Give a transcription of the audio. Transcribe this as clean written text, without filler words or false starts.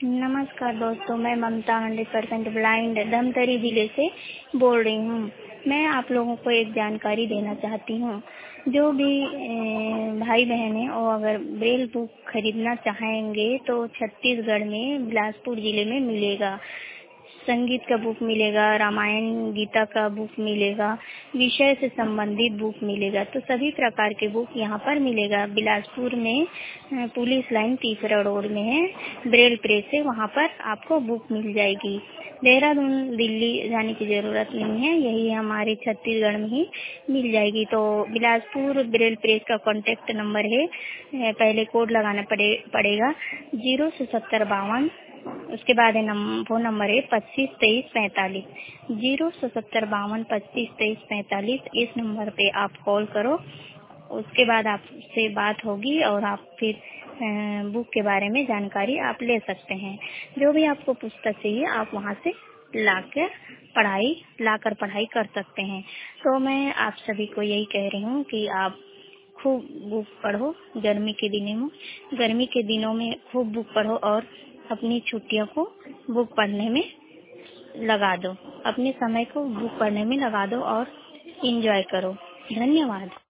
नमस्कार दोस्तों, मैं ममता 100% ब्लाइंड धमतरी जिले से बोल रही हूँ। मैं आप लोगों को एक जानकारी देना चाहती हूँ। जो भी भाई बहन हैं और अगर ब्रेल बुक खरीदना चाहेंगे तो छत्तीसगढ़ में बिलासपुर जिले में मिलेगा। संगीत का बुक मिलेगा, रामायण गीता का बुक मिलेगा, विषय से संबंधित बुक मिलेगा। तो सभी प्रकार के बुक यहाँ पर मिलेगा। बिलासपुर में पुलिस लाइन तीसरा रोड में है, ब्रेल प्रेस है, वहाँ पर आपको बुक मिल जाएगी। देहरादून दिल्ली जाने की ज़रूरत नहीं है, यही हमारे छत्तीसगढ़ में ही मिल जाएगी। तो बिलासपुर ब्रेल प्रेस का कॉन्टैक्ट नंबर है, पहले कोड लगाना पड़ेगा 07052। उसके बाद है फोन नंबर है 252345। 07052252345। इस नंबर पे आप कॉल करो, उसके बाद आपसे बात होगी और आप फिर बुक के बारे में जानकारी आप ले सकते हैं। जो भी आपको पुस्तक चाहिए आप वहाँ से लाकर पढ़ाई कर सकते हैं। तो मैं आप सभी को यही कह रही हूँ कि आप खूब बुक पढ़ो। गर्मी के दिनों में खूब बुक पढ़ो और अपनी छुट्टियों को बुक पढ़ने में लगा दो। अपने समय को बुक पढ़ने में लगा दो और एंजॉय करो। धन्यवाद।